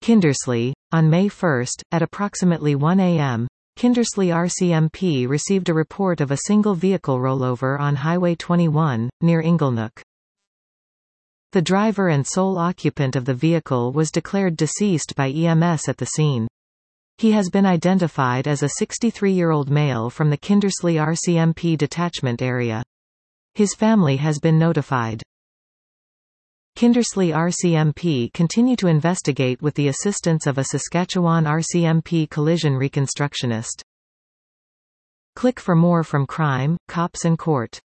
Kindersley. On May 1, at approximately 1 a.m., Kindersley RCMP received a report of a single vehicle rollover on Highway 21, near Inglenook. The driver and sole occupant of the vehicle was declared deceased by EMS at the scene. He has been identified as a 63-year-old male from the Kindersley RCMP detachment area. His family has been notified. Kindersley RCMP continue to investigate with the assistance of a Saskatchewan RCMP collision reconstructionist. Click for more from Crime, Cops and Court.